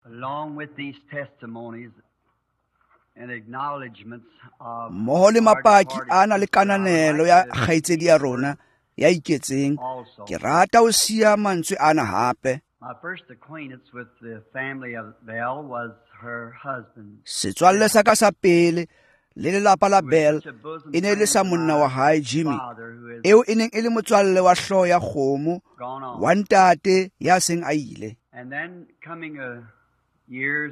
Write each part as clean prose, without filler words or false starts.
Along with these testimonies and acknowledgments of mmoho le mapaki ana le kananelo ya kgaitsedi ya rona ya iketseng, ke rata ho sia mantswe ana hape. my first acquaintance with the family of Bell was her husband. Setswalle sa ka sa pele le lelapa la Bell e ne le sa monna wa hae Jimmy, eo e neng e le motswalle wa hlooho ya kgomo wa ntate ya seng a ile. And then coming years,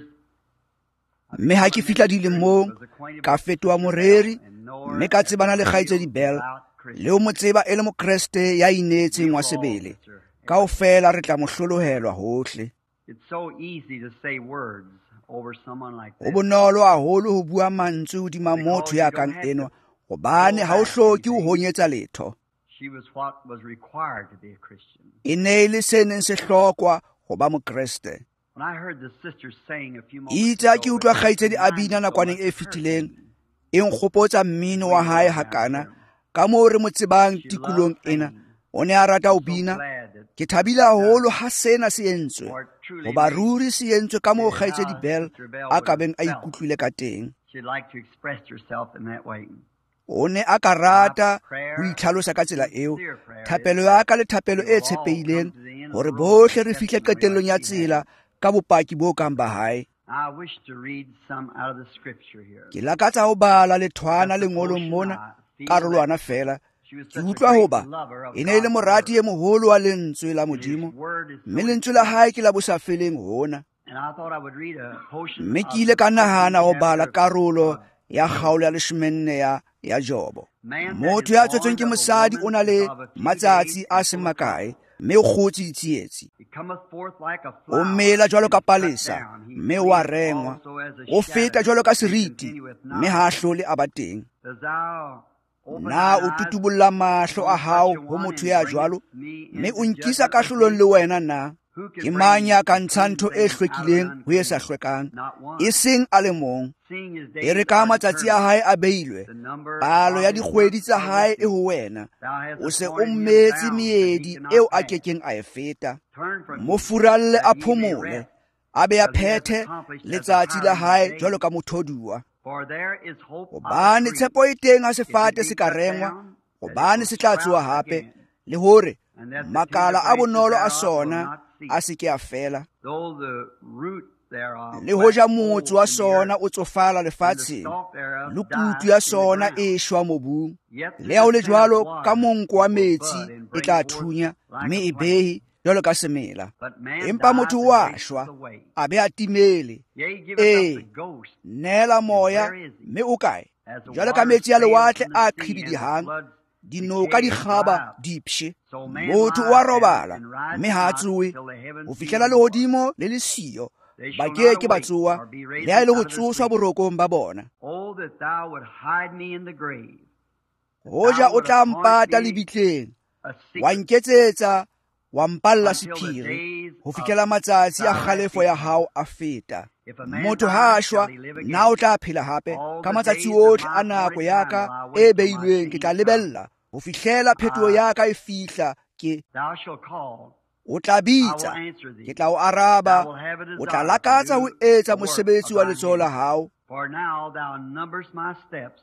mme ha ke fihla dilemong ka fetoha moreri, mme ka tsebana le kgaitsedi Bell le ho mo tseba e le mokreste ya inetseng wa sebele. Kaofela re tla mo hlolohelwa hohle. it's so easy to say words over someone like Ho that. bonolo haholo ho bua mantswe hodima motho ya kang enwa, hobane ha o hloke ho honyetsa letho. She was what was required to be a Christian. E ne e le se neng se hlokwa ho ba mokreste. When I heard the sister saying a few Itse moments ke utlwa kgaitsedi a bina nakwaneng e fetileng, e nkgopotsa mmino wa hae hakana ka moo re mo tsebang tikolong ena. O ne a rata ho bina. Ke thabile haholo ha sena se entswe, hoba ruri se entswe ka moo kgaitsedi Bell a ka beng a ikutlwile ka teng. she'd like to express herself in that way. O ne a ka rata ho itlhalosa ka tsela eo. Thapelo ya ka le thapelo e tshepehileng hore bohle re fihle qetellong ya tsela ka bopaki bo kang ba hae. I wish to read some out of the scripture here. Ke lakatsa ho bala lethwana lengolong mona karolwana fela. Ke utlwa hoba e ne e le morati e moholo wa lentswe la Modimo, mme lentswe la hae ke la bosafeleng hona. And I thought I would read a portion Mme of ke ile ka nahana ho bala chapter karolo ya kgaolo ya 14 ya Jobo. Motho ya tswetsweng ke mosadi o na le matsatsi a seng makae, mme o kgotse ditsietsi. It cometh forth like a O flower, mela jwalo ka and is cut palesa, down. He mme wa fleeth rengwa. also as a O feta shadow, jwalo ka and seriti, continueth mme not. ha hlole a ba teng. Dost thou open Na thine o eyes tutubulla mahlo a upon hao such a ho one, motho and ya bringest jwalo, me mme into o nkisa judgment with kahlolong thee? le wena na? Who can Ke bring mang ya a ka clean ntsha ntho e thing out of hlwekileng an ho e sa unclean? hlwekang? Not one. E seng a le mong. Seeing his E days re ka are matsatsi a determined, hae a beilwe, the number palo ya of his dikgwedi works tsa are hae with e ho thee. wena. Thou hast O se o appointed him mmetse bounds that he meedi cannot eo a pass. kekeng a e feta. Turn from Mo him, furalle that a he may phomole, rest, a be a till he has phethe accomplished as a letsatsi la hireling hae day. jwalo ka mothodua. For there is hope of a Hobane tree. tshepo e teng ha If it sefate be se ka cut rengwa, down, that it hobane will se tla tsoha sprout hape, again, le hore and that the makala tender a bonolo a branches thereof will sona not cease. a se ke a fela. Though the root thereof Le hoja wax motso old wa in the sona earth, o tsofala and the lefatsheng, stalk thereof le dieth kutu ya in the sona ground, e shwa mobung, yet through le ha o the le scent of jwalo ka water monko wa it will metsi bud and e bring tla forth thunya, like mme a e plant. behe jwalo ka semela. But man Empa dieth motho and wa wasteth shwa, away. a be a timele. Yea, giveth up the Ee, ghost, neela moya, where is he? mme o kae? As the Jwalo ka waters metsi a fail lewatle from a the sea, and the qhibidihang, floods dinoka di decay and kgaba dry up. di pshe. So man Motho o a lieth down robala, and riseth mme ha a not tsohe, till the heavens ho be fihlela removed. lehodimo le le siyo. They Ba shall ke not ke ba awake, tsoha, nor be le raised ha e le out ho of their tsoswa sleep. borokong ba bona. Oh, that thou would hide me in the grave, that Hoja thou o would tla appoint mpata me lebitleng, a wa secret nketsetsa, wa mpalla until the sephiri, days ho of fihlela matsatsi a thy kgalefo wrath ya be hao past. a feta. If a man Motho ha die, a shall shwa, he live na o again? tla phela hape. All Ka the matsatsi days of ohle my a nako appointed ya time will ka I e wait till my beilweng ke tla seed come. lebella, ho fihlela phetoho ya ka e fihla ke. Thou shalt call, O tla I will bitsa, answer thee. ke tla o Thou araba, wilt have a o tla desire lakatsa to ho do etsa the work mosebetsi of wa thine letsoho la hands. hao. For now thou numberest my steps,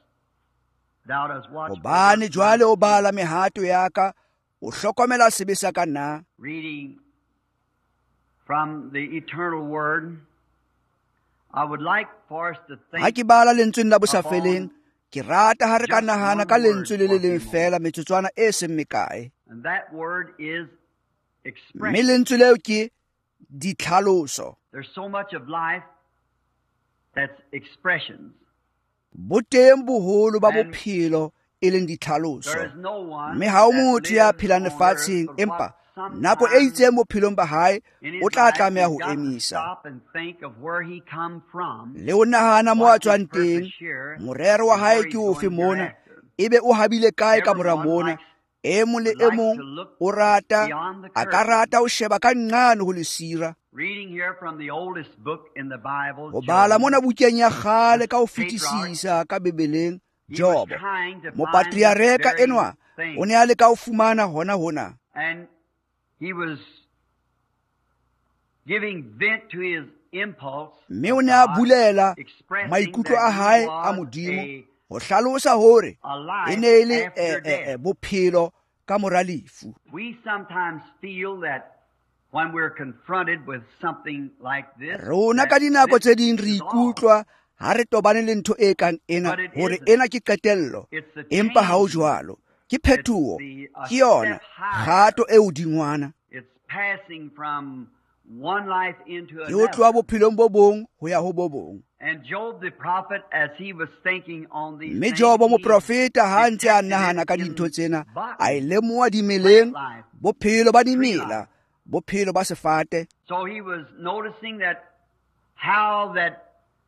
thou dost watch Hobane over my jwale o feet. bala mehato ya ka, o hlokomela sebe sa ka na. Reading from the eternal word, I would like for us to Ha think ke bala lentsweng la bosafeleng, upon, ke rata ha re ka just nahana one ka word lentswe le for le a few leng fela metsotswana e seng mekae. and that word is Mme expression. lentswe leo ke ditlhaloso. There's so much of life that's expressions. Bo teng boholo ba And bophelo e leng there ditlhaloso. is no one Mme ha o that motho ya lives phelang on earth lefatsheng, but empa what nako e sometime itseng bophelong ba hae in o his tla life tlameha he's ho got to emisa stop and think of where he come from, le o nahana mo a what's his tswang teng, purpose here, morero wa and hae where ke he's ofe going mona, hereafter. ebe o habile kae ka mora Everyone mona. likes E mong le would e like mong to look o rata, beyond the a ka curtain. rata ho sheba ka nqane ho lesira. Reading here from the oldest book in the Bible, Ho bala Job, mona bukeng ya kgale ka ho the patriarch, fetisisa ka Bebeleng, he was Jobo. trying to find this Mopatriareka very enwa, thing. o ne a leka ho fumana hona. And he was giving vent to his mme o ne a bulela maikutlo a hae a modimo go hlalosa hore e ne e le bophelo ka mora lefu. We sometimes feel that when we're confronted with something like this, rona ka dinako tse ding re ikutlwa ha re tobane le ntho e kang ena hore ena ke qetello, empa ha o jwalo ke phethoho, ke yona kgato e hodingwana. it's passing from one life into Ke ho tloha another. bophelong bo bong ho ya ho bo bong. And Job the prophet, as he was thinking on these Mme things, Jobo he moprofeta ha ntse a detected nahana it ka in dintho tsena, body, a lemoa dimeleng, life, bophelo ba tree dimela, life. bophelo ba sefate. So he was noticing that how that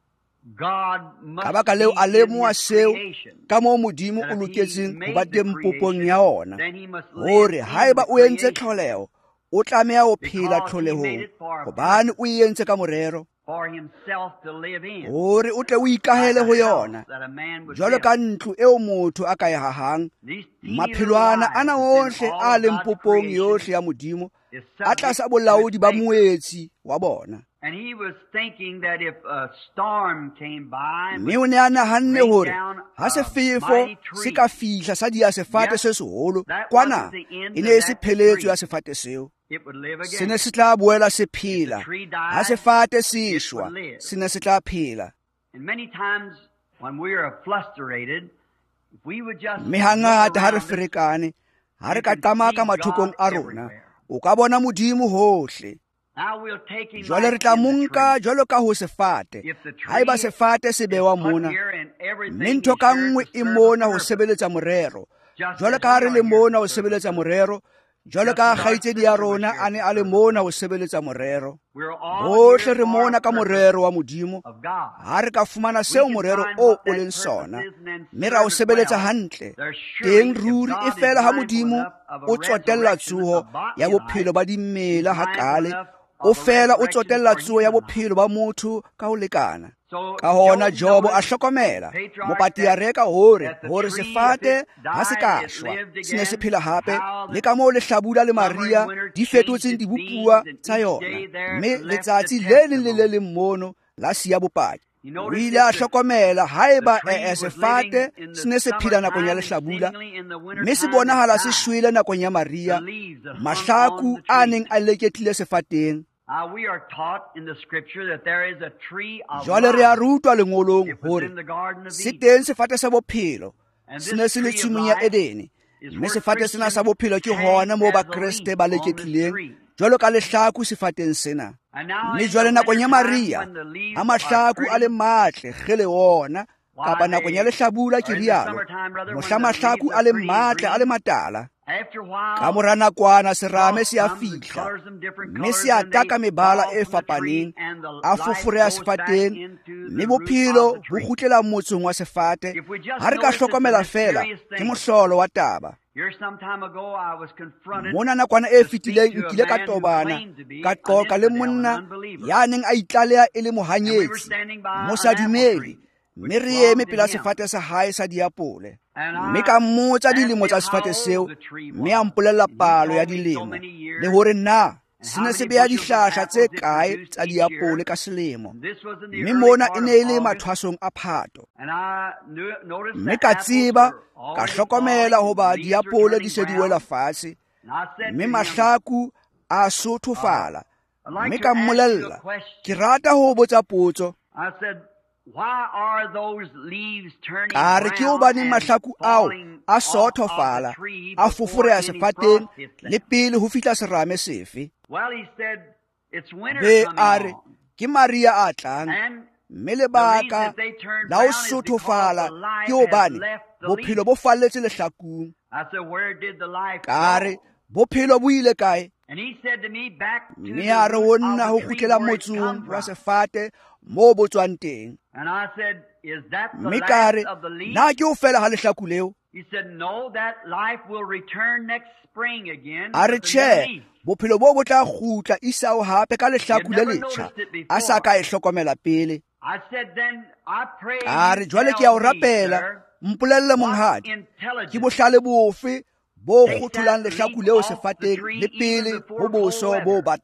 God must Ka baka leo a be in lemoa his seo creation. ka moo modimo That o if he loketseng ho made ba the teng popong creation, ya ona, then he must live hore in haeba the o entse creation. tlholeho o tlameha ho phela Because he made tlholehong, it for a hobane purpose. o e entse ka morero For himself to live in. hore o tle o ikahele ho Like a yona, house that a man would jwalo live ka in. ntlo eo motho a ka e hahang. These teeny Maphelwana little ana lives ohle in a all leng God's popong creation yohle ya modimo is a subject tlasa to bolaodi its ba maker. moetsi wa bona. And he was thinking that if a storm came by and Mme o ne a nahanne rain hore down ha a sefefo mighty se tree, ka fihla sa dia sefate Yes, se seholo that kwana, wasn't the end e of ne e se that pheletso tree. ya sefate seo, It would live se again. ne se tla boela se If the phela. tree Ha died, sefate se it shwa, would live. se ne se tla phela. And many times when we are frustrated, if we would just Mme look hangata ha re around us, ferekane, ha re you ka can qamaka see mathokong God a rona, everywhere. o ka bona modimo hohle. Now we'll take him Jwale re like tla in the monka tree. jwalo ka ho sefate. If the Haeba tree sefate se is bewa put mona, here and mme everything ntho is ka here nngwe to e serve a mona ho purpose. sebeletsa morero, Just jwalo as ka ha we re are le here mona to ho serve a sebeletsa purpose. morero, jwalo Just ka as our kgaitsedi ya sister was rona here a ne to a le serve a mona ho purpose. sebeletsa morero. We're all Bohle here re for mona a ka purpose morero wa modimo. of God. Ha re ka fumana We seo can morero find o what o that leng purpose sona, is and then mme ra o serve it sebeletsa well. hantle. There's Teng surely, if ruri e God is fela ha mindful modimo enough of a o tsotella resurrection tsuho of bodily ya life, bophelo ba dimela He's mindful hakale, enough o of a fela o resurrection tsotella for tsuho ya human life. bophelo ba motho ka ho lekana. So Ka hona Job Jobo a noticed, hlokomela patriarch, mopatriareka that hore the hore tree, sefate if it ha se died, ka it shwa lived se ne se again. phela hape, How le ka moo lehlabula le summer and maria winter di changed fetotseng its dibopua beams, and tsa each yona, day there mme left letsatsi the le leng le le testimony. leng mono la siya bopaki. You O notice ile if a the hlokomela haeba tree was sefate living in se the ne se phela nakong ya summertime and lehlabula, seemingly in the mme se wintertime it bonahala se died. shwele nakong ya The maria, leaves that hung on mahlaku the a tree. neng a leketlile sefateng. We are taught in the scripture that there is a tree of Jwale re a life. rutwa lengolong It was hore in the Garden of se Eden. teng sefate sa bophelo, And se ne this se le tree of tshimong ya life Edene, is mme where sefate sena sa Christians bophelo ke hang hona moo as a bakreste leaf ba on this leketlileng tree. jwalo ka lehlaku sefateng sena. And now Mme in jwale the nakong ya wintertime maria when the leaves ha are mahlaku a le pretty, matle kgele ona, kapa why nakong ya they, lehlabula ke or in the rialo, summertime rather, when mohla the leaves mahlaku are a le pretty and matle a le green, matala, after a ka while mora nakwana serame frost se a comes and fihla, colors them different mme colors se a and they taka mebala fall e from the tree fapaneng, and the a life foforeha goes back sefateng, into mme the root of bophelo the bo tree. kgutlela motsong wa sefate. If we just Ha re ka notice it's a hlokomela fela mysterious ke thing. mohlolo wa taba. Here some time ago I was confronted Mona nakwana e to speak fetileng to a nkile ka man who tobana claimed to be ka an qoqa le infidel, an monna unbeliever. ya neng a itlaleha e le And we were mohanyetsi, standing by an mosa apple dumele, tree mme which re eme belonged to pela him. sefate sa hae sa diapole. And Mme I ka mmotsa asked dilemo him tsa how sefate seo, old the tree mme a was. mpolella And he palo ya told me so dilemo, many years le hore na and se how ne se many beha bushels of dihlahla tse apples it kae produced tsa each diapole year. ka selemo. And this was in the Mme early mona e part ne of e le August. mathwasong a Phato. And I noticed Mme the ka apples tseba were ka already hlokomela falling, hoba the leaves were diapole di turning se di wela brown. fatshe, And I said mme to him, mahlaku a sothofala. I'd like Mme to ka ask you a mmolella, ke question. rata ho botsa potso, I said, why are those leaves turning ka re ke brown hobaneng and mahlaku ao falling a off of the sothofala, tree a before foforeha any sefateng frost hits le them? pele ho fihla serame sefe? Well, he said, it's winter Be coming a re on. ke maria a tlang, And mme the reason lebaka that they turn la ho brown is because sothofala the life ke has hobane left the bophelo leaf. bo falletse lehlakung. I said, where did the life Ka re go? bophelo bo ile kae? And he said to me, back to Mme the a re ho root nna of ho the tree kgutlela where it come motsong wa from. sefate moo bo tswang teng. And I said, is that the Mme ka last re of the leaf? na ke ho fela ha lehlaku leo? He said, no, that life will return next spring again A re with a new tjhe, leaf. bophelo bo bo tla kgutla isao hape ka lehlaku le never letjha noticed it a sa before. ka e hlokomela pele. I said, then I pray Ka re you jwale ke a o tell me, rapela, sir, mpolelle what monghadi, ke intelligence bohlale bofe bo takes kgotholang that lehlaku leaf leo off the sefateng tree le even pele before ho cold boso bo weather. batang.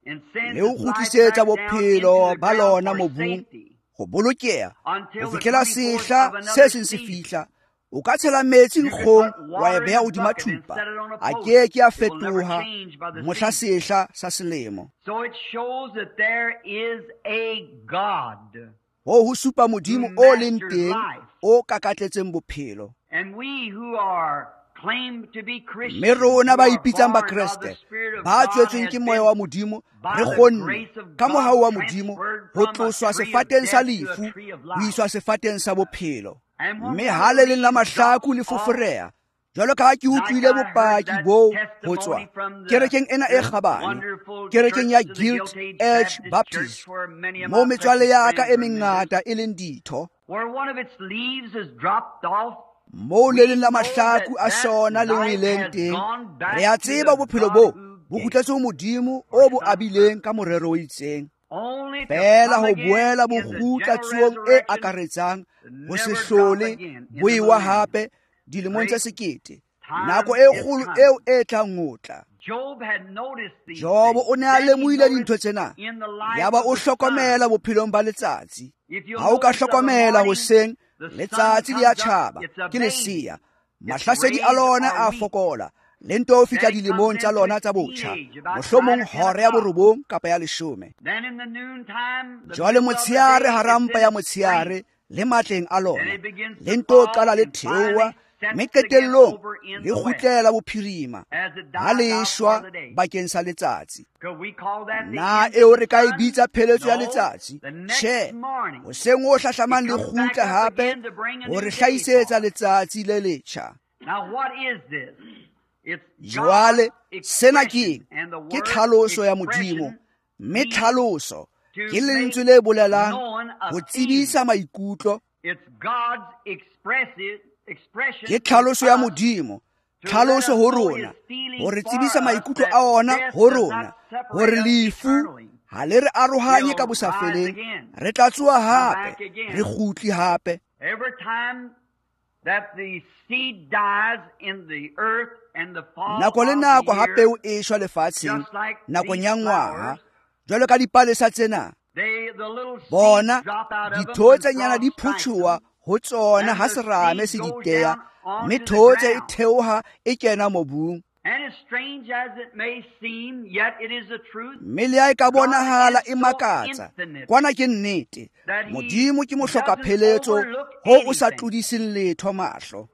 le o kgutlisetsa bophelo ba lona mobung go bolokeya go fitlhela sehla se seng se fihla. O ka tshela metsi nkgong wa e beya hodima thupa, a ke ke a fetoha mohla sehla sa selemo. Ho supa modimo o leng teng o kakatletseng bophelo. Mme rona ba ipitsang ba Kreste ba tswetsweng ke moya wa modimo re kgonne ka mohau wa modimo ho tloswa sefateng sa lefu ho iswa sefateng sa bophelo. Mme ha le leng la mahlaku le foforeha jwalo ka ha ke utlwile bopaki boo ho tswa kerekeng ena e kgabane, kerekeng ya Guild Edge Baptist, moo metswalle ya ka e mengata e leng ditho, moo le leng la mahlaku a sona le ngweleng teng. Re a tseba bophelo bo bo kgutletse ho modimo o bo abileng ka morero o itseng. Fela ho boela bo kgutla tsuong e akaretsang ho se hlole bo ewa hape dilemong tse sekete, nako e kgolo eo e tlang ho tla. Job o ne a lemohile dintho tsena, yaba o hlokomela bophelong ba letsatsi. Ha o ka hlokomela hoseng, letsatsi le a tjhaba ke leseya, mahlasedi a lona a fokola, le nto o fihla dilemong tsa lona tsa botjha, mohlomong hora ya 9 kapa ya 10. Jwale motsheare harampa ya motsheare le matleng a lona, le nto qala le theoha, mme qetellong le kgutlela bophirima ha le shwa bakeng sa letsatsi. Na eo re ka e bitsa pheletso ya letsatsi? Tjhe, hoseng o hlahlamang le kgutla hape ho re hlahisetsa letsatsi le letjha. Jwale sena ke tlhaloso ya modimo, mme tlhaloso ke lentswe le bolelang ho tsebisa maikutlo. Ke tlhaloso ya modimo, tlhaloso ho rona, ho re tsebisa maikutlo a ona ho rona, ho re lefu ha le re arohanye ka bosafeleng, re tla tsoha hape, re kgutli hape. Nako le nako ha peo e shwa lefatsheng, nakong ya ngwaha, jwalo ka dipalesa tsena, bona ditho tse nyana di phuthuwa ho tsona ha serame se diteya, mme thotse e theoha e kena mobung. Mme le ha e ka bonahala e makatsa, kwana ke nnete, modimo ke mohloka pheletso ho o sa tlodiseng letho mahlo.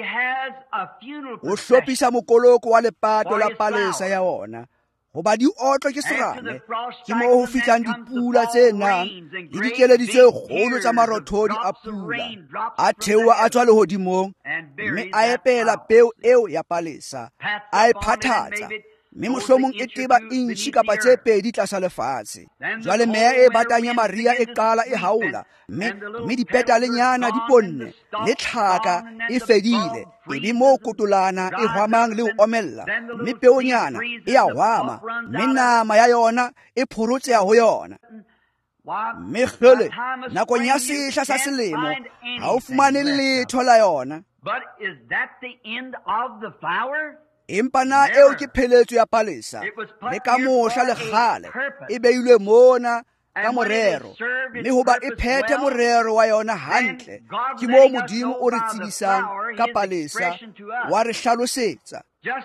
O hlophisa mokoloko wa lepato la palesa ya ona, hoba di otlwa ke serame, ke moo ho fihlang dipula tse nang le dikeledi tse kgolo tsa marothodi a pula, a theoha a tswa lehodimong, mme a epela peo eo ya palesa, a e phathatsa, mme mohlomong e teba inchi kapa tse 2 tlasa lefatshe. Jwale meya e batang ya maria e qala e haola, mme dipetalenyana di ponne, le tlhaka e fedile, ebe moo kotolana e hwamang le ho omella, mme peonyana e a hwama, mme nama ya yona e phorotseha ho yona. Mme kgele, nakong ya sehla sa selemo, ha o fumane letho la yona. Empa na eo ke pheletso ya palesa, le ka mohla le kgale e beilwe mona ka morero, mme hoba e phethe morero wa yona hantle, ke moo modimo o re tsebisang ka palesa, wa re hlalosetsa.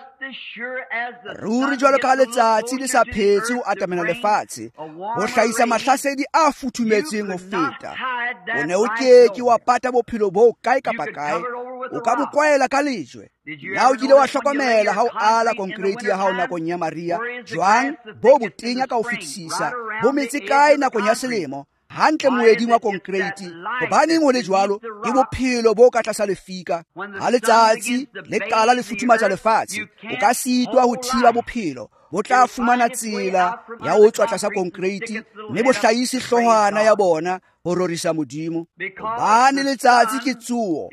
Ruri jwalo ka letsatsi le sa phetse ho atamela lefatshe, ho hlahisa mahlasedi a futhumetseng ho feta, o ne o ke wa pata bophelo bo kae kapa kae, o ka bo kwaela ka lejwe. Na o kile wa hlokomela ha o ala konkreiti ya hao nakong ya maria, jwang bo botenya ka ho fetisisa, bo metse kae nakong ya selemo, hantle moeding wa konkreiti, hobaneng ho le jwalo, ke bophelo bo ka tlasa lefika. Ha letsatsi le qala le futhumatsa lefatshe, o ka sitwa ho thiba bophelo, bo tla fumana tsela ya ho tswa tlasa konkreiti, mme bo hlahise hlohwana ya bona ho rorisa modimo. Hobane letsatsi ke tsuo,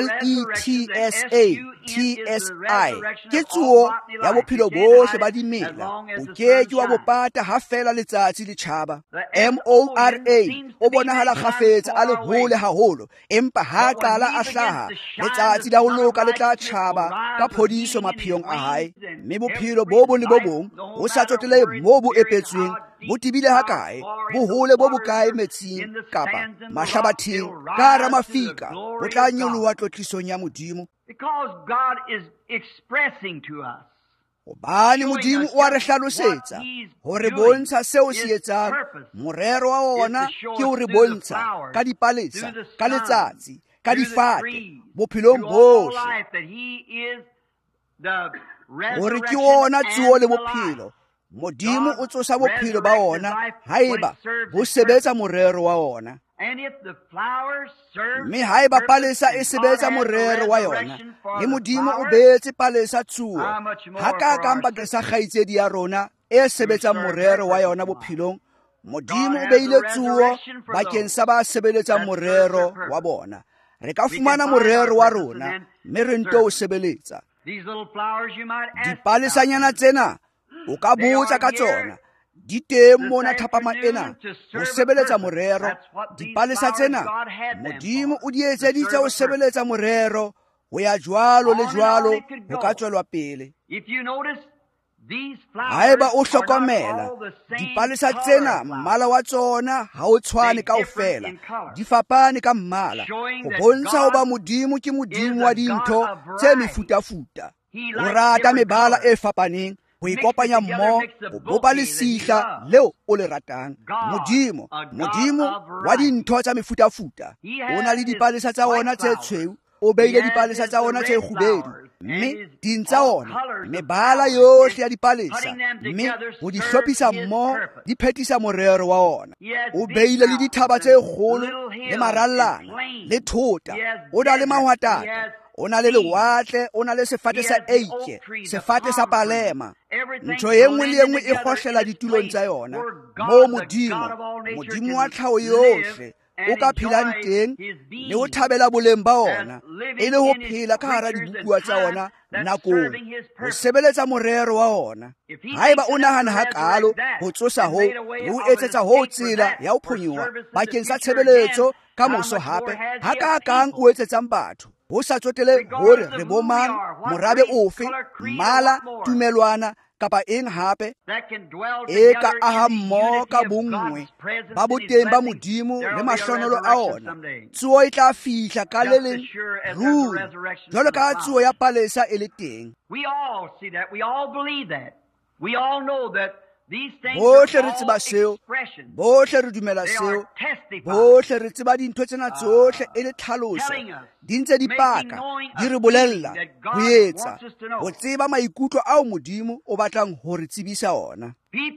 LETSA, ke tsuo ya bophelo bohle ba dimela, o keke wa bopata ha fela letsatsi le tjhaba. MORA o bonahala kgafetsa a le hole haholo, empa ha qala a hlaha, letsatsi la ho loka le tla tjhaba ka phodiso maphelong a hae, mme bophelo bo bong le bo bong o sa tsotele moo bo epetsweng, bo tibile hakae, bohole bo bokae metsing kapa mahlabatheng ka hara mafika, bo tla nyoloha tlotlisong ya Modimo. Because God is expressing to us. Hobane Modimo o a re hlalosetsa ho re bontsha seo se etsang. Morero wa ona ke ho re bontsha ka dipalesa, ka letsatsi, ka difate, bophelong bohle, hore ke ona tsuo le bophelo. Modimo o tsosa bophelo ba ona haeba bo sebetsa morero wa ona. Mme haeba palesa e sebetsa morero wa yona, le Modimo o beetse palesa tsuo, hakakang bakeng sa kgaitsedi ya rona e sebetsang morero wa yona bophelong, Modimo o beile tsuo bakeng sa ba sebeletsang morero wa bona. Re ka fumana morero wa rona, mme re nto o sebeletsa. Dipalesanyana tsena o ka botsa ka tsona, di teng mona thapama ena ho sebeletsa morero. Dipalesa tsena Modimo o di etseditse ho sebeletsa morero, ho ya jwalo le jwalo ho ka tswelwa pele. Haeba o hlokomela, dipalesa tsena mmala wa tsona ha o tshwane kaofela, di fapane ka mmala, ho bontsha ho ba Modimo ke Modimo wa dintho tse mefutafuta. O rata mebala e fapaneng, ho ikopanya mmoho, ho bopa lesihla leo o le ratang. Modimo wa dintho tsa mefutafuta, o na le dipalesa tsa ona tse tshweu, o beile dipalesa tsa ona tse kgubedu, mme ding tsa ona mebala yohle ya dipalesa, mme ho di hlophisa mmoho di phethisa morero wa ona. O beile le dithaba tse kgolo le marallana le thota, o na le mahwatata, o na le lewatle, o na le sefate sa eike, sefate sa palema. Ntho e nngwe le nngwe e kgohlela ditulong tsa yona, moo Modimo wa tlhaho yohle o ka phelang teng, le ho thabela boleng ba ona, e le ho phela ka hara dibukua tsa ona nakong, ho sebeletsa morero wa ona. Haeba o nahana hakalo ho tsosa ho, le ho etsetsa ho tsela ya ho phonyoha bakeng sa tshebeletso ka moso hape, hakakang o etsetsang batho, ho sa tsotele hore re bomang, morabe ofe, mmala, tumelwana kapa eng hape, e ka aha mmoho ka bongwe ba boteng ba Modimo le mahlonolo a ona. Tsuo e tla fihla ka le leng ruri, jwalo ka tsuo ya palesa e le teng. Bohle re tseba seo, bohle re dumela seo, bohle re tseba dintho tsena tsohle e le tlhaloso, di ntse di paka, di re bolella, ho etsa, ho tseba maikutlo ao Modimo o batlang ho re tsebisa ona.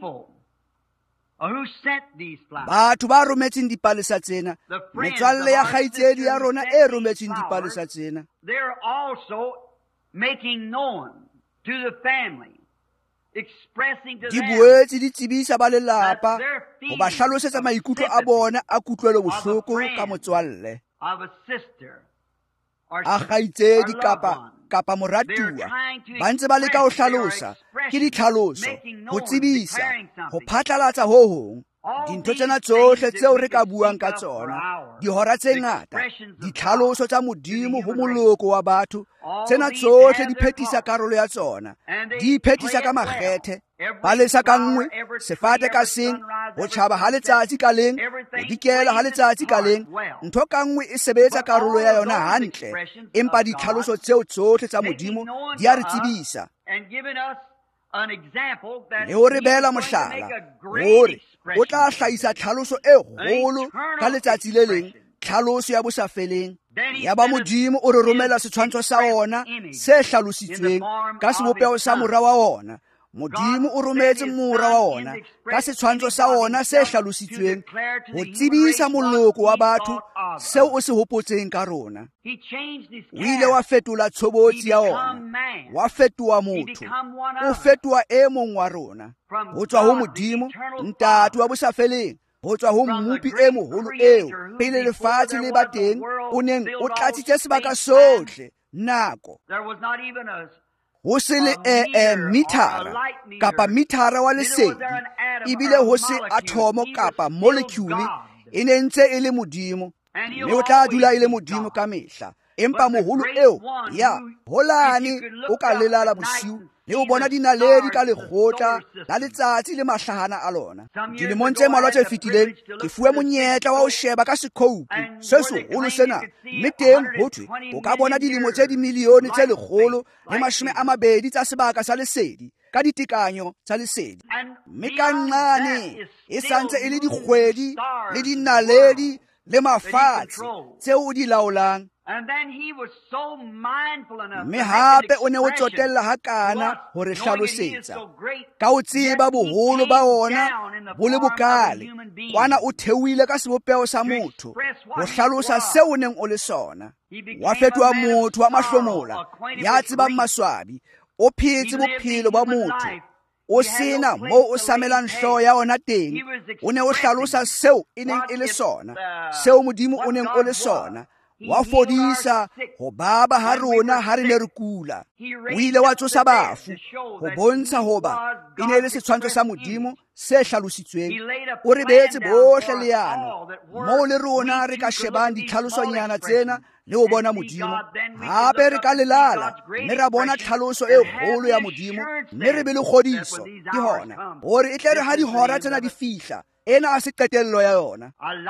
Batho ba rometseng dipalesa tsena, metswalle ya kgaitsedi ya rona e rometseng dipalesa tsena, di boetse di tsebisa ba lelapa, ho ba hlalosetsa maikutlo a bona a kutlwelo bohloko ka motswalle, a kgaitsedi kapa moratuwa. Ba ntse ba leka ho hlalosa, ke ditlhaloso, ho tsebisa, ho phatlalatsa ho hong. Dintho tsena tsohle tseo re ka buang ka tsona, dihora tse ngata, ditlhaloso tsa Modimo ho moloko wa batho, tsena tsohle di phethisa karolo ya tsona, di phethisa ka makgethe. Palesa ka nngwe, sefate ka seng, ho tjhaba ha letsatsi ka leng, ho dikela ha letsatsi ka leng, ntho ka nngwe e sebetsa karolo ya yona hantle, empa ditlhaloso tseo tsohle tsa Modimo di a re tsebisa, le ho re behela mohlala hore o tla hlahisa tlhaloso e kgolo ka letsatsi le leng, tlhaloso ya bosafeleng. Ya ba Modimo o re romela setshwantsho sa ona se hlalositsweng ka sebopeho sa mora wa ona. Modimo o rometse mora wa ona ka setshwantsho sa ona se hlalositsweng, ho tsebisa moloko wa batho seo o se hopotseng ka rona. O ile wa fetola tshobotsi ya ona, wa fetoa motho, o fetoa e mong wa rona, ho tswa ho Modimo, ntate wa bosafeleng, ho tswa ho mmupi e moholo eo pele lefatshe le ba teng o neng o tlatsitse sebaka sohle nako. Ho se le mithara kapa mithara wa lesedi, ebile ho se atomo kapa molecule, e ne ntse e le Modimo, mme o tla dula e le Modimo ka mehla. empa moholo eo ya holane o ka lelala bosiu le o bona dinaledi ka lekgotla la letsatsi le mahlahana a lona. Dilemong tse mmalwa tse fetileng ke fuwe monyetla wa ho sheba ka sekhoupu se seholo sena, mme teng ho thwe o ka bona dilemo tse dimilione tse 120 tsa sebaka sa lesedi ka ditekanyo tsa lesedi, mme ka nqane e santse e le dikgwedi le dinaledi le mafatshe tseo o di laolang. Mme hape o ne o tsotella hakana ho re hlalosetsa ka o tseba boholo ba ona bo le bokale, kwana o theuile ka sebopeo sa motho ho hlalosa seo o neng o le sona. Wa fetoha motho wa mahlomola ya tsebang maswabi, o phetse bophelo ba motho o sena mo o samelang hlooho ya ona teng. O ne o hlalosa seo e neng e le sona, seo Modimo o neng o le sona. Wa fodisa ho baba ha rona ha re ne re kula. O ile wa tsosa bafu ho bontsha hoba e ne le setshwantsho sa Modimo se hlalositsweng. O re beetse bohle leano moo le rona re ka shebang ditlhalosonyana tsena le ho bona Modimo. Hape re ka lelala mme ra bona tlhaloso e kgolo ya Modimo, mme re be le kgodiso ke hona hore e tle re ha dihora tsena di fihla, ena a se qetello ya yona.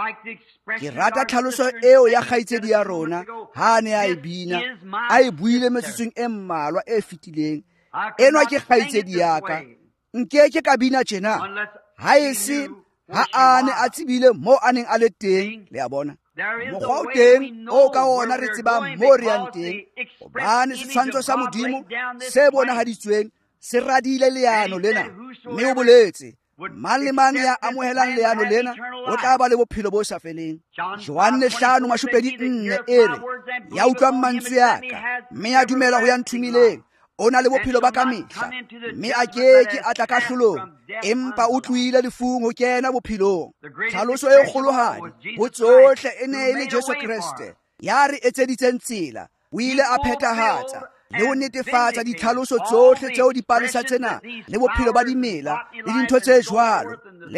Ke rata tlhaloso eo ya kgaitsedi ya rona ha ne a e bina, a e buile metsotsong e mmalwa e fetileng. Enwa ke kgaitsedi ya ka, nkeke ka bina tjena ha e se ha a ne a tsebile mo a neng a le teng. Le a bona mokgwa o teng o ka ona re tsebang mo re yang teng, hobane setshwantsho sa Modimo se bonahaditsweng se radile leano lena, mme o boletse mang le mang ya amohelang leano lena o tla ba le bophelo bo sa feleng. Johane 5:24 e re, ya utlwang mantswe ya ka mme ya dumela ho ya nthumileng o na le bophelo ba ka mehla, mme a keke a tla ka hlolong, empa o tlohile lefung ho kena bophelong. Tlhaloso e kgolohadi ho tsohle e ne e le Jesu Kriste ya re etseditseng tsela. O ile a phethahatsa le ho netefatsa ditlhaloso tsohle tseo dipalesa tsena le bophelo ba dimela le dintho tse jwalo le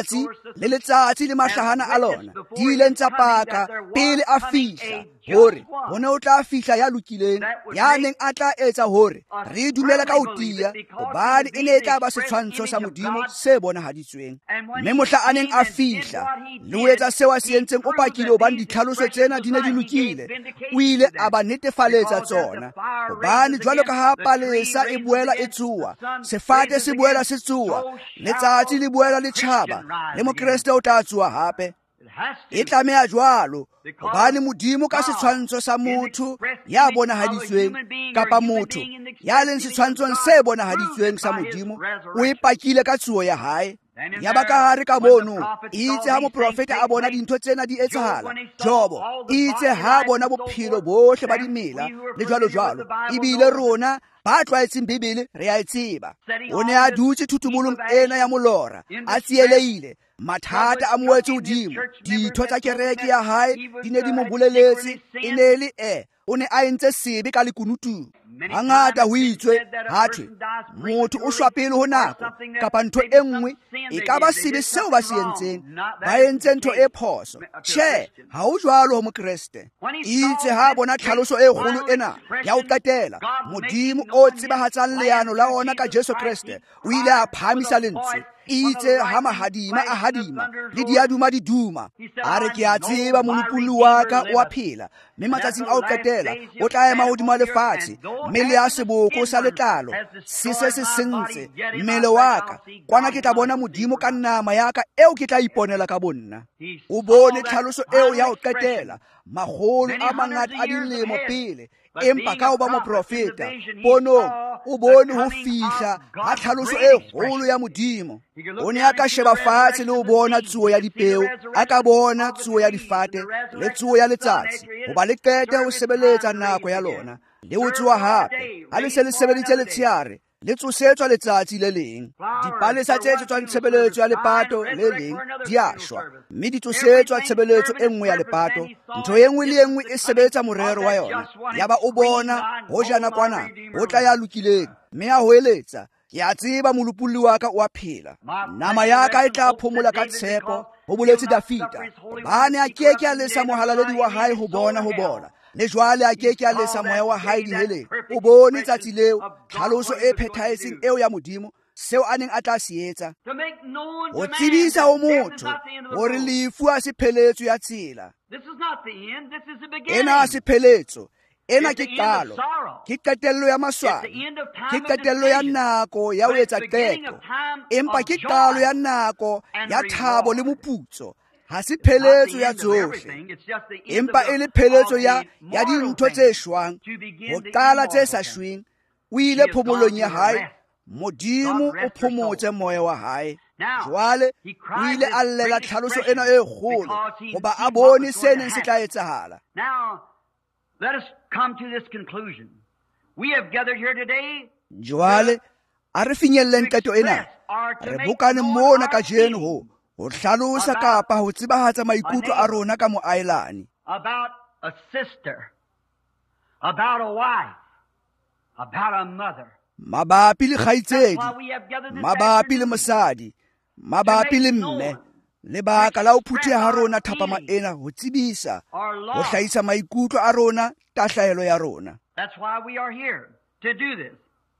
letsatsi le mahlahana a lona di ileng tsa paka pele a fihla, hore ho ne o tla fihla ya lokileng, ya neng a tla etsa hore re dumela ka ho tia, hobane e ne e tla ba setshwantsho sa Modimo se bonahaditsweng. Mme mohla a neng a fihla le ho etsa seo a se entseng o pakile, hobane ditlhaloso tsena di ne di lokile. O ile a ba netefaletsa tsona, hobane jwalo ka ha palesa e boela e tsoa, sefate se boela se tsoa, letsatsi le boela le tjhaba, le Mokreste o tla tsoa hape. E tlameha jwalo, hobane Modimo ka setshwantsho sa motho ya bonahaditsweng, kapa motho ya leng setshwantshong se bonahaditsweng sa Modimo, o ipakile ka tsuo ya hae. Ya ba ka hare ka mono itse ha moprofeta a bona dintho tsena di etsahala. Jobo itse ha bona bophelo bohle ba dimela le jwalo, ebile rona ba tlwaetseng Bibele re a e tseba. O ne a dutse thutumulong ena ya molora, a tsieleile, mathata a moetse hodimo, ditho tsa kereke ya hae di ne di mo boleletse, e ne le o ne a entse sebe ka lekunutu. Hangata ho itswe hathwe motho o shwa pele ho nako, kapa ntho e nngwe e ka ba sebe seo ba se entseng, ba entse ntho e phoso. Tjhe, ha ho jwalo ho Mokreste. Itse ha bona tlhaloso e kgolo ena ya ho qetela, Modimo o tsebahatsang leano la ona ka Jesu Kriste, o ile a phamisa lentswe. Itse ha mahadima a hadima le diaduma di duma, a re ke a tseba molopolli wa ka o a phela, mme matsatsing a ho qetela o tla ema hodima lefatshe, mme le a seboko sa letlalo se sentse mmele wa ka, kwana ke tla bona Modimo ka nama ya ka eo ke tla iponela ka bonna. O bone tlhaloso eo ya ho qetela makgolo a mangata a dilemo pele, empa ka ho ba moprofeta ponong o bone ho fihla ha tlhaloso e kgolo ya Modimo. O ne a ka sheba fatshe le ho bona tsuo ya dipeo, a ka bona tsuo ya difate le tsuo ya letsatsi, hoba le qete ho sebeletsa nako ya lona, le ho tsoa hape ha le se le sebeditse letshehare, le tsosetswa letsatsi le leng. Dipalesa tse tswang tshebeletso ya lepato le leng di a shwa, mme di tsosetswa tshebeletso e nngwe ya lepato. Ntho e nngwe le e nngwe e sebetsa morero wa yona. Yaba o bona ho jana kwana ho tla ya lokileng, mme a hoeletsa, ke a tseba molopolli wa ka o a phela. Nama ya ka e tla phomola ka tshepo, ho boletse Dafita, hobane a keke a lesa mohalaledi wa hae ho bona, le jwale a ke a lesa moya wa hae diheleng. O bone tsatsi leo tlhaloso e phethahetseng eo ya Modimo seo a neng a tla se etsa, o tsebisa o motho hore lefu a se pheletso ya tsela. Ena a se pheletso, ena ke qalo, ke qetello ya maswadi, ke qetello ya nako ya ho etsa qeto, empa ke qalo ya nako ya thabo le moputso. Ha se pheletso ya tsohle, empa e le pheletso ya dintho tse shwang, ho qala tse sa shweng. O ile phomolong ya hae, Modimo o phomotse moya wa hae. Jwale o ile a llela tlhaloso ena e kgolo hoba a bone se neng se tla etsahala. Let us come to this conclusion. We have gathered here today. Jwale a re finyelleng qeto ena. Re bokane mona kajeno ho hlalosa kapa ho tsebahatsa maikutlo a rona ka moaelane. About a sister, about a wife, about a mother. Mabapi le kgaitsedi, mabapi le mosadi, mabapi le mme. Lebaka la ho phutheha ha rona thapama ena ho tsebisa, ho hlahisa maikutlo a rona, tahlahelo ya rona. That's why we are here, to do this.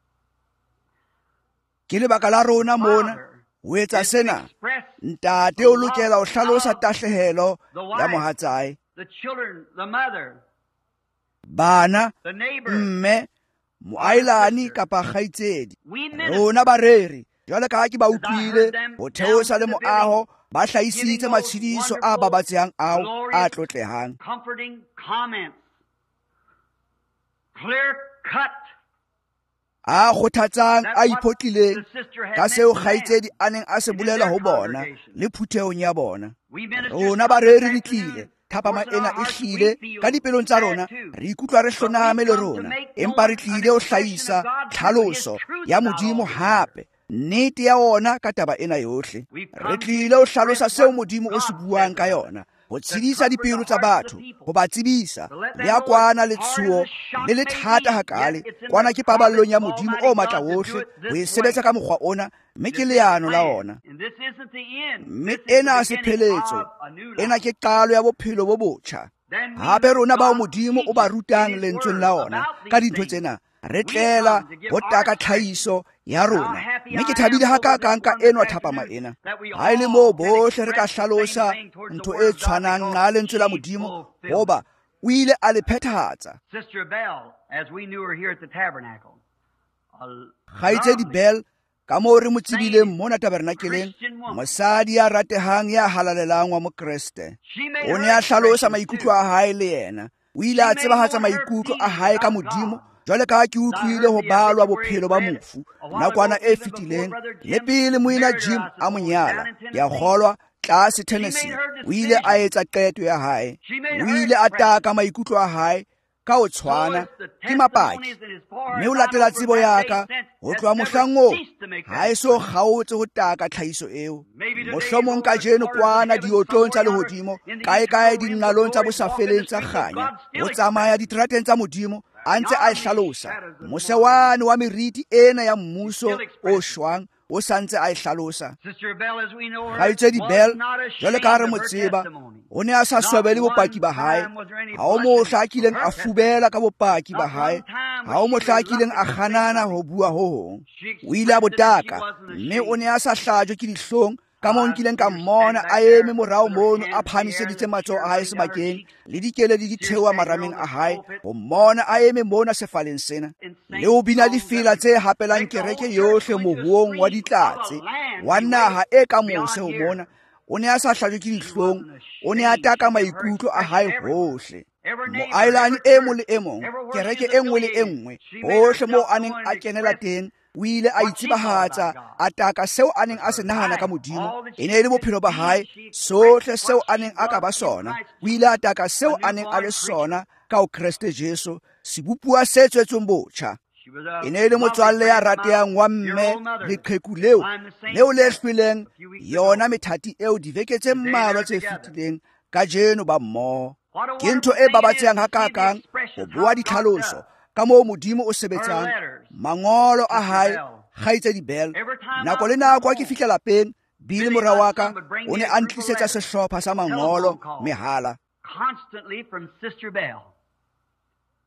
Ke lebaka la rona mona ho etsa sena. Ntate o lokela ho hlalosa tahlehelo ya mohatsae, the children, the mother, bana, the neighbor, mme, moaelani kapa kgaitsedi. Rona bareri, jwale ka ha ke ba utlwile ho theosa le moaho, ba hlahisitse matshediso a babatsehang ao a tlotlehang. Comforting comments, clear cut, a kgothatsang a iphotlileng ka seo kgaitsedi a neng a se bolela ho bona le phuthehong ya bona. Rona bareri re tlile, thapama ena e hlile ka dipelong tsa rona, re ikutlwa re hloname le rona, empa re tlile ho hlahisa tlhaloso ya Modimo hape, nnete ya ona ka taba ena yohle. Re tlile ho hlalosa seo Modimo o se buang ka yona, ho tshedisa dipelo tsa batho, ho ba tsebisa le a kwana le tshuo le le thata hakale. Kwana ke paballong ya Modimo o matla wohle ho e sebetsa ka mokgwa ona, mme ke leano la ona. Mme ena a se pheletso, ena ke qalo ya bophelo bo botjha. Hape rona bao Modimo o ba rutang lentsweng la ona ka dintho tsena, re tlela ho taka tlhahiso ya rona. Mme ke thabile hakakang ka enwa thapama ena, ha ele moo bohle re ka hlalosa ntho e tshwanang na lentswe la Modimo, hoba o ile a le phethahatsa. Sister Bell, as we knew her here at the tabernacle, Kgaitsedi Bell, ka moo re mo tsebileng mona tabernakeleng, mosadi ya ratehang ya halalelang wa Mokreste. O ne a hlalosa maikutlo a hae le yena, o ile a tsebahatsa maikutlo a hae ka Modimo. Jwale ka ke utlwile ho balwa bophelo ba mofu nakwana e fetileng, le pele moina Jim a monyala, ya kgolwa tlase Tennessee, o ile a etsa qeto ya hae. O ile a taka maikutlo a hae ka o tshwana ke mapaki, mme o latela tsebo ya ka ho tloha mohlang oo ha e so kgaotse ho taka tlhahiso eo. Mohlomong kajeno kwana diotlong tsa lehodimo, kae dinqalong tsa bosafeleng tsa kganya, ho tsamaya diterateng tsa Modimo, a ntse a hlalosa mosewane wa meriti ena ya mmuso o shwang, o santse a hlalosa. Kgaitsedi Bell, jwale ka re mo tseba, o ne a sa swabele bopaki ba hae. Ha o mohla a kileng a fubela ka bopaki ba hae, ha o mohla a kileng a kganana ho bua ho hong. O ile a botaka, mme o ne a sa hlajwe ke dihlong, ka moo nkileng ka mmona a eme morao mono a phahamiseditse matsoho a hae sebakeng, le dikeledi di theoha marameng a hae, ho mmona a eme mona sefaleng sena, le ho bina difela tse hapelang kereke yohle mohuong wa ditlatse wa naha e ka mose ho mona. O ne a sa hlajwe ke dihlong, o ne a taka maikutlo a hae hohle. Moaelane e mong le e mong, kereke e nngwe le e nngwe, hohle moo a neng a kenela teng, o ile a itsebahatsa, a taka seo a neng a se nahana ka Modimo. E ne le bophelo ba hae, sohle seo a neng a ka ba sona, o ile a taka seo a neng a le sona ka ho Kriste Jesu, sebopua se tswetsweng botjha. E ne le motswalle ya ratehang wa mme leqheku leo le hlwileng yona methati eo dibeke tse mmalwa tse fetileng, kajeno ba mmoho. Ke ntho e babatsehang hakakang ho bua ditlhaloso ka moo Modimo o sebetsang. Mangolo a hae, Kgaitsedi Bell, nako le nako a ke fihla lapeng, Bill mora wa ka o ne a ntlisetsa sehlopha sa mangolo mehala. Constantly from Sister Bell.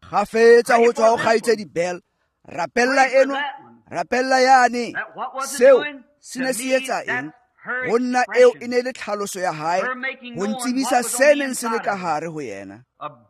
ga fetsa go tswa go kgaitsedi Bell, rapella eno, rapella yane. Seo se ne se etsa eng? Go nna eo e ne le tlhaloso ya hae, go ntsibisa se neng se le ka gare go yena.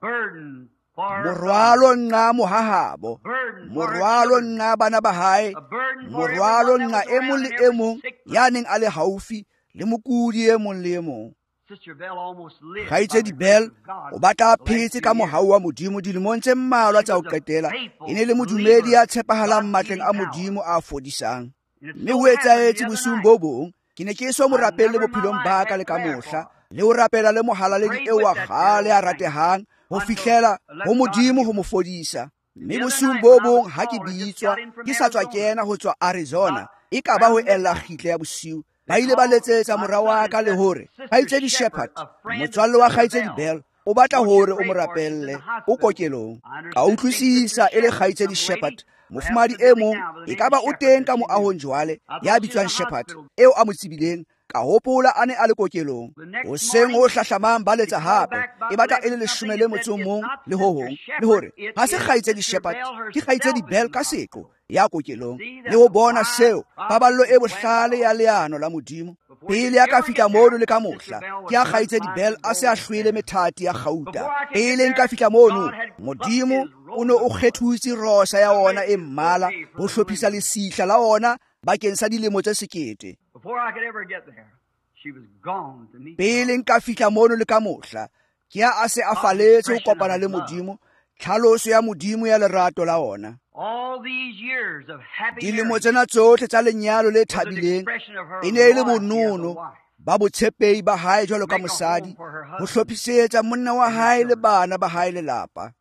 Morwalo nna mohahabo, morwalo nna bana ba hae, morwalo nna e mong le e mong ya neng a le haufi le mokudi e mong le e mong. Kgaitsedi Bell o batla phetse ka mohau wa Modimo dilemong tse mmalwa tsa ho qetela. E ne le modumedi ya tshepahalang matleng a Modimo a fodisang. Mme ho etsahetse bosiung bo bong, ke ne ke so mo rapelle bophelong ba ka le ka mohla, le ho rapela le mohalaledi eo wa kgale a ratehang, ho fihlela ho Modimo ho mo fodisa. Mme bosiung bo bong ha ke bitswa, ke sa tswa kena ho tswa Arizona, e ka ba ho ella kgitle ya bosiu, ba ile ba letsetsa morao wa ka le hore Kgaitsedi Shepherd, motswalle wa Kgaitsedi Bell, o batla hore o mo rapelle o kokelong. Ka utlwisisa e le Kgaitsedi Shepherd, mofumadi e mong e ka ba o teng ka moahong jwale ya bitswang Shepherd eo a mo tsibileng. Ka hopola a ne a le kokelong. Hoseng ho hlahlamang ba letsa hape, e batla e le 11 le ho hong, le hore ha se Kgaitsedi Shepherd, ke Kgaitsedi Bell ka seqo ya kokelong. Le ho bona seo, paballo e bohlale ya leano la Modimo pele ya ka fihla mono le ka mohla, ke ya Kgaitsedi Bell a se a hlwele methati ya Gauta. Pele nka fihla mono, Modimo o ne o kgethutse rosa ya ona e mmala ho hlophisa lesihla la ona bakeng sa dilemo tse 1000. Pele nka fihla mono le ka mohla, ke ya a se a faletse ho kopana le Modimo, tlhaloso ya Modimo ya lerato la ona. Dilemo tsena tsohle tsa lenyalo le thabileng e ne e le bonono ba botshepehi ba hae jwalo ka mosadi, ho hlophisetsa monna wa hae le bana ba hae lelapa.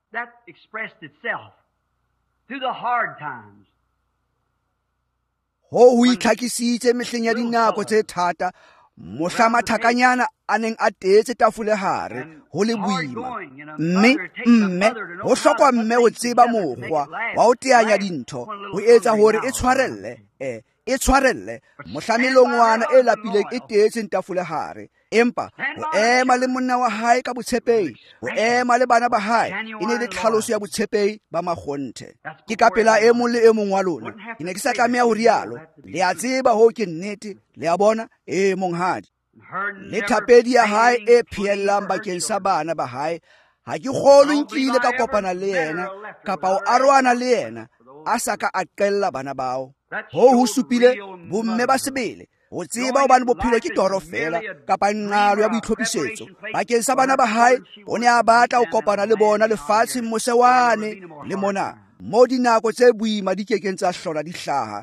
Ho itlhakisitse mehleng ya dinako tse thata, mohla mathakanyana a neng a tetse tafulehare ho le boima. Mme ho hlokwa mme ho tseba mokgwa wa ho teanya dintho, ho etsa hore e tshwarelle mohla melongwana e lapileng e tetseng tafulehare. Empa ho ema le monna wa hae ka botshepehi, ho ema le bana ba hae, e ne le tlhaloso ya botshepehi ba makgonthe. Ke ka pela e mong le e mong wa lona, ke ne ke sa tlameha ho rialo. Le a tseba ho ke nnete, le a bona e monghadi. Le thapedi ya hae e pheellang bakeng sa bana ba hae, ha ke kgolwe nkile ka kopana le yena kapa ho arohana le yena a sa ka a qella bana bao. Ho supile bomme ba sebele, ho tseba hobane bophelo ke toro fela kapa nqalo ya boitlhophisetso. Bakeng sa bana ba hae, o ne a batla ho kopana le bona lefatsheng mose wane le mona, mo dinako tse boima di kekeng tsa hlola di hlaha.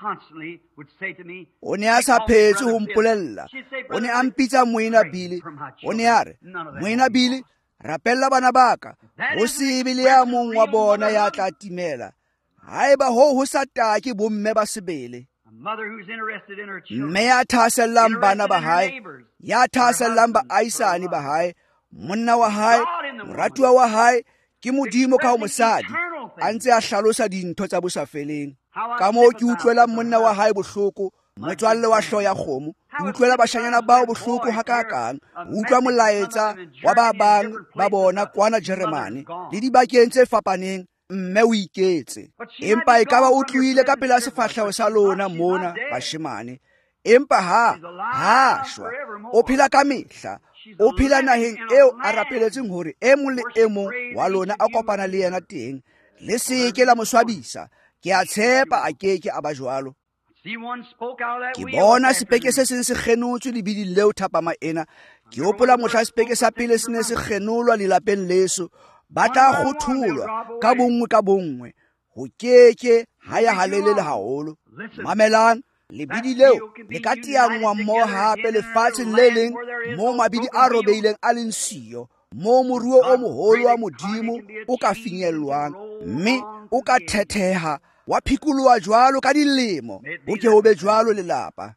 O ne a sa phetse ho mpolella, o ne a mpitsa Moena Billy, o ne a re, Moena Billy, rapella bana baka, ho se be le ya mong wa bona ya tla timela. Haeba ho sa take bomme ba sebele. Mme ya thasellang bana ba hae, ya thasellang baahisane ba hae, monna wa hae, moratuwa wa hae, ke Modimo ka ho mosadi, a ntse a hlalosa dintho tsa bosafeleng. Ka moo ke utlwelang monna wa hae bohloko, motswalle wa hloho ya kgomo, ke utlwela bashanyana bao bohloko hakakang, utlwa molaetsa wa ba bang ba bona kwana Jeremane le dibakeng tse fapaneng. Mme o iketse, empa e ka ba o tlohile ka pela sefahleho sa lona mona bashemane. Empa ha shwa, o phela ka mehla, o phela naheng eo a rapeletseng hore e mong le e mong wa lona a kopana le yena teng. Le seke la mo swabisa, ke a tshepa a keke a ba jwalo. Ke bona sepeke se seng se kgenotswe lebiding leo thapama ena. Ke hopola mohla sepeke sa pele se ne se kgenolwa lelapeng leso, ba tla kgotholwa ka bongwe, ho keke ha ya halelele haholo. Mamelang, lebidi leo le ka tiangwa mmoho hape lefatsheng le leng moo mabidi a robehileng a leng siyo, moo moruo o moholo wa Modimo o ka finyellwang, mme o ka thetheha wa phikoloha jwalo ka dilemo, ho ke ho be jwalo lelapa.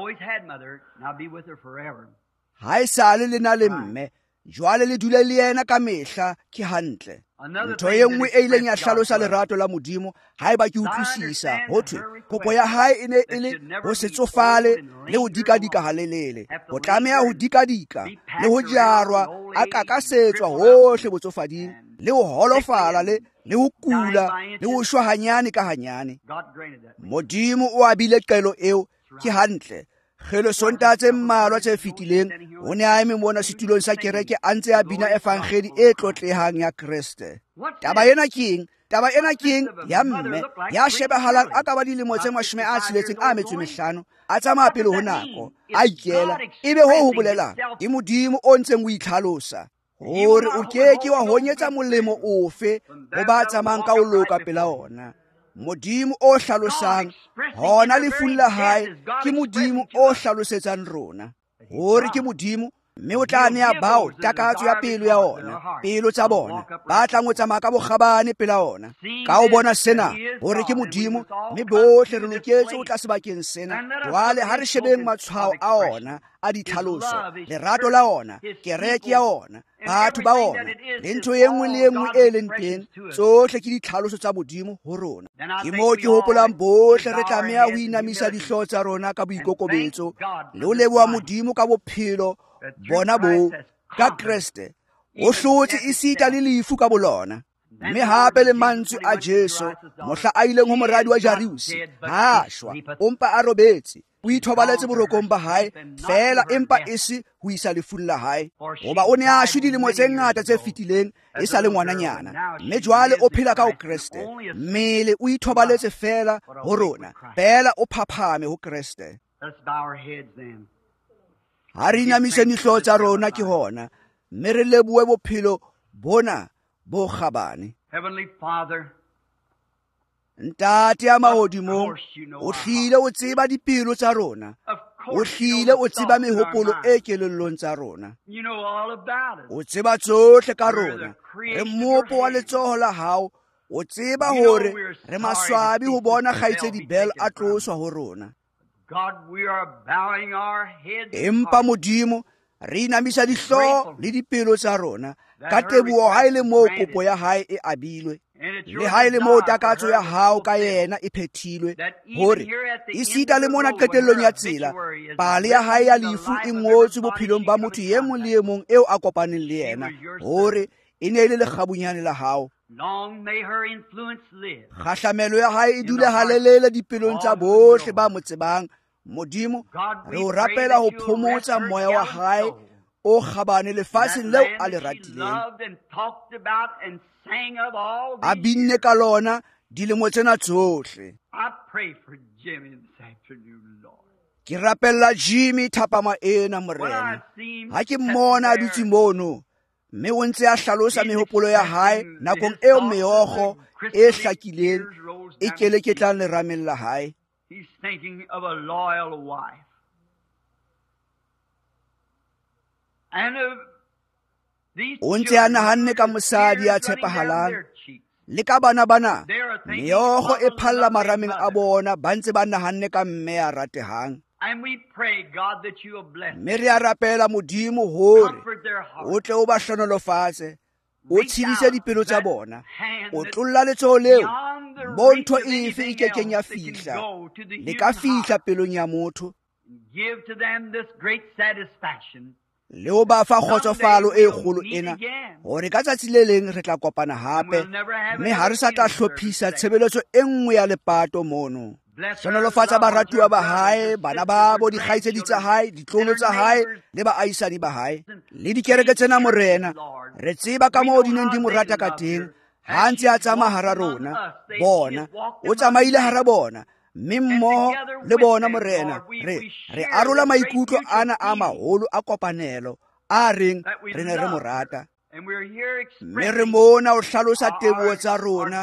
Ha e sale le na le mme, jwale le dule le yena ka mehla, ke hantle. Ntho e nngwe e ileng ya hlalosa lerato la Modimo, haeba ke utlwisisa, ho thwe kopo ya hae e ne e le ho se tsofale le ho dikadika halelele, ho tlameha ho dikadika le ho jarwa a kakasetswa hohle botsofading, le ho holofala le ho kula le ho shwa hanyane ka hanyane. Modimo o abile qelo eo ke hantle. Khelo sonta tse mmalwa tse fitileng o ne a eme mona setulong sa kereke a ntse a bina evangeli e tlotlehang ya Kriste. Taba ena keng ya mme ya shebahalang a ka ba dilemo tse 65 a tsamaya pele ho nako a ikela ebe ho bolelang ke Modimo o ntseng o itlhalosa hore o keke wa honyetsa molemo ofe ho ba tsamayang ka o loka pela ona. Modimo o hlalosang hona lefung la hae ke Modimo o hlalosetsang rona hore ke Modimo, mme o tla nea bao takatso ya pelo ya ona, pelo tsa bona ba tlang o tsamaya ka bokgabane pela ona. Ka o bona sena hore ke Modimo, mme bohle re loketse o tla sebakeng sena. Jwale ha re shebeng matshwao a ona a ditlhaloso, lerato la ona, kereke ya ona, batho ba ona, le ntho e nngwe le nngwe e leng teng, tsohle ke ditlhaloso tsa Modimo ho rona. Ke moo ke hopolang bohle re tlameha ho inamisa dihlooho tsa rona ka boikokobetso le ho leboha Modimo ka bophelo bona bo ka Kriste o hlotse isita le lefu ka bolona. Mme hape le mantswe a Jesu mohla a ileng ho moradi wa Jairus, ha shwa ompa a robetse, o ithobaletse borokong ba hae fela empa e se ho isa lefung la hae, hoba o ne a shwe dilemo tse ngata tse fitileng e sa le ngwananyana, mme jwale o phela ka ho Kriste. Mmele o ithobaletse fela ho rona, fela o phaphame ho Kriste. Ha re inamise dihlooho tsa rona ke hona, mme re lebohe bophelo bona bo kgabane. Heavenly Father, Ntate ya mahodimong, o hlile o tseba dipelo tsa rona, o hlile o tseba mehopolo e kelellong tsa rona, you know all about us. o tseba tsohle ka rona, re mmopo wa letsoho la hao, o tseba hore re maswabi ho bona kgaitsedi Bell a tloswa ho rona. God, we are bowing our heads. Empa Modimo, re inamisa dihlooho le dipelo tsa rona ka teboho ha ele moo kopo ya hae e abilwe, le ha ele moo takatso ya hao ka yena e phethilwe, hore isita le mona qetellong ya tsela pale ya hae ya lefu e ngotswe bophelong ba motho ye mong le ye mong eo a kopaneng le yena, hore e ne le lekgabunyane la hao. Long may her influence live. Kgahlamelo ya hae e dule halelele dipelong tsa bohle ba mo tsebang. Modimo, re o rapela ho phomotsa moya wa hae o kgabane lefatsheng leo a le ratileng, a binne ka lona dilemo tsena tsohle. I pray for Jimmy this afternoon, Lord. Ke rapella Jimmy thapama ena morena, ha ke mmona a dutse mono, mme o ntse a hlalosa mehopolo ya hae nakong eo meokgo e hlakileng e keleketlang lerameng la hae. He's thinking of a loyal wife. And of these O ntse a nahanne ka mosadi ya tshepahalang, le ka bana bana meokgo e phalla marameng a bona ba ntse ba nahanne ka mme ya ratehang. and we pray, God, that you will bless them. Mme re a rapela Modimo hore Comfort their hearts. o tle o ba hlonolofatse, o tshedise dipelo tsa bona, o tlolla letsoho leo mo ntho efe e kekeng ya fihla, le ka fihla pelong ya motho, Give to them this great satisfaction. le o ba fa kgotsofalo e kgolo ena, hore ka tsatsi le leng re tla kopana hape, mme ha re sa tla hlophisa tshebeletso e nngwe ya lepato mono. Hlonolofatsa baratuwa ba hae, bana ba bo, dikgaitsedi tsa hae, ditlolo tsa hae le baahisani ba hae, le dikereke tsena morena. Re tseba ka moo di neng di mo rata ka teng, ha ntse a tsamaya hara rona, bona o tsamaile hara bona, mme mmoho le bona morena re arola maikutlo ana a maholo a kopanelo a reng re ne re mo rata. And we're here Mme re mona o hlalosa teboho tsa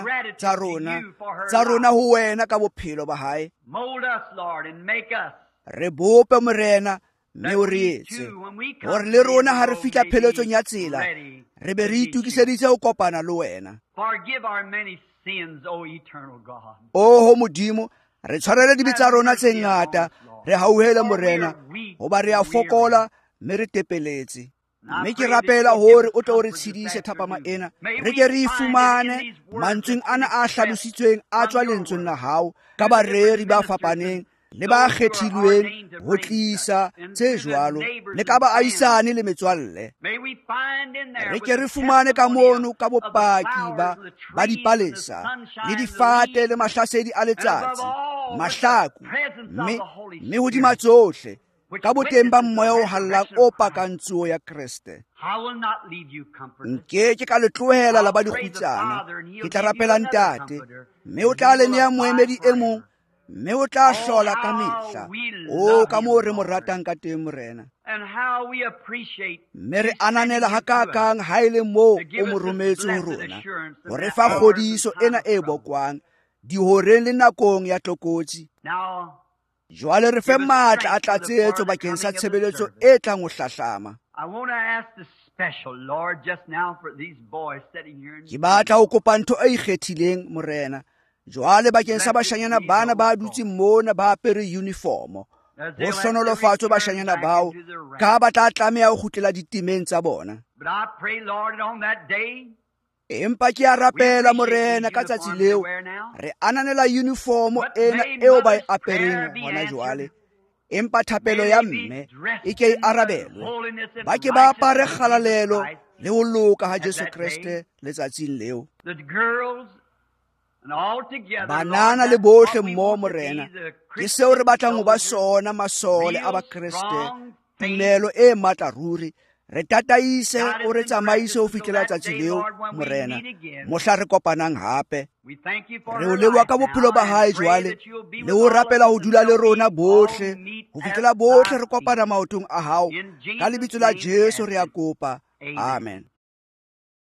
rona ho wena ka bophelo ba hae. mold us, Lord, and make us. Re bope morena, mme o re etse hore le rona ha re fihla pheletsong ya tsela, re be re itukiseditse ho kopana le wena. Forgive our many sins, O eternal God. O ho Modimo, re tshwarele dibe tsa rona tse ngata, re hauhele morena, hoba re a fokola mme re tepeletse. Mme ke rapela hore o tle o re tshedise thapama ena, re ke re ifumane mantsweng ana a hlalositsweng a tswa lentsweng la hao ka bareri ba fapaneng, le ba kgethilweng ho tlisa tse jwalo le ka baahisane le metswalle. Re ke re fumane ka mono ka bopaki ba dipalesa le difate le mahlasedi a letsatsi, mahlaku, mme hodima tsohle ka boteng ba moya o hallang o pakang tsuo ya Kriste. Nke ke ka le tlohela la ba dikgutsana, ke tla rapela ntate, mme o tla le nea moemedi e mong, mme o tla hlola ka mehla, o ka moo re mo ratang ka teng morena. Mme re ananela hakakang ha e le moo o mo rometse ho rona, ho re fa kgodiso ena e bokwang dihoreng le nakong ya tlokotsi. Jwale re fe matla a tlatsetso bakeng sa tshebeletso e tlang ho hlahlama. Ke batla ho kopa ntho e ikgethileng morena, jwale bakeng sa bashanyana bana ba dutse mona ba apere uniformo, ho hlonolofatswe bashanyana bao ka ba tla tlameha ho kgutlela ditemeng tsa bona. Empa ke a rapela morena ka tsatsi leo re ananela uniformo ena eo ba e apereng hona jwale, empa thapelo ya mme e ke e arabelwe. Ba ke ba apare kgalalelo le ho loka ha Jesu Kriste letsatsing leo. Banana le bohle mmoho morena, ke seo re batlang ho ba sona masole a ba Kriste, tumelo e matla ruri. Re tataise o re tsamaise ho fihlela tsatsi leo morena, mohla re kopanang hape. Re o leboha ka bophelo ba hae jwale, le ho rapela ho dula le rona bohle ho fihlela bohle re kopana maotong a hao. Ka lebitso la Jesu re a kopa, amen.